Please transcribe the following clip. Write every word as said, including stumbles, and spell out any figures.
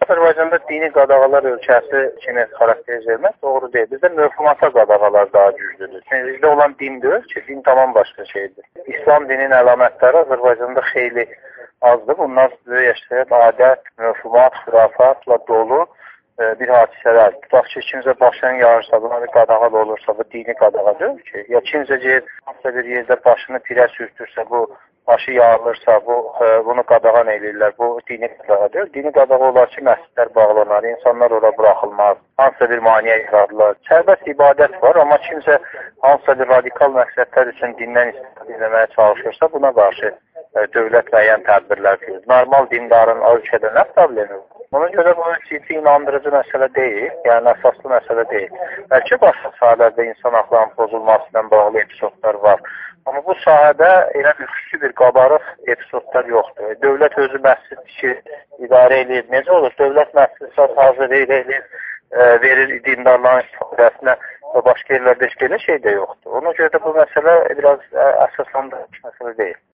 Azərbaycanda dini qadağalar ölkəsi kimi xarakteriz etmək doğru deyil. Bizdə mövhumata qadağalar daha güclüdür. Çünki bizdə olan din deyil ki, din tamam başqa şeydir. İslam dininin əlamətləri Azərbaycanda xeyli azdır. Bunlar böyük əksəriyyət adət, mövhumat, xürafatla dolu bir hadisələr. Tutaq ki, kimsə başını yarırsa, buna bir qadağal olursa, bu dini qadağa deyil ki. Ya kimsə deyir, hansısa bir yerdə başını pirə sürtürsə, bu başı yarılırsa, bu bunu qadağan eləyirlər. Bu dini qadağa deyil. Dini qadağa olar ki, məscidlər bağlanar, insanlar ora buraxılmaz, hansısa bir maneə yaradılar. Sərbəst ibadət var, amma kimsə hansısa bir radikal məqsədlər üçün dindən istifadə etməyə çalışırsa, buna qarşı dövlət müəyyən tədbirlər görür. Normal dindarın ölkədə nə problemi var? Ona görə bu ciddi inandırıcı məsələ deyil, yəni əsaslı məsələ deyil. Bəlkə başqa sahələrdə insan haqlarının pozulması ilə bağlı epizodlar var. Amma bu sahədə elə bir xüsusi bir qabarıq epizodlar yoxdur. Dövlət özü məscid tikir, idarə edir. Necə olur? Dövlət məscid hazır edir, verir dindarların istifadəsinə və başqa yerlərdə heç belə şey də yoxdur. Ona görə də bu məsələ biraz əsaslandırılmış məsələ deyil.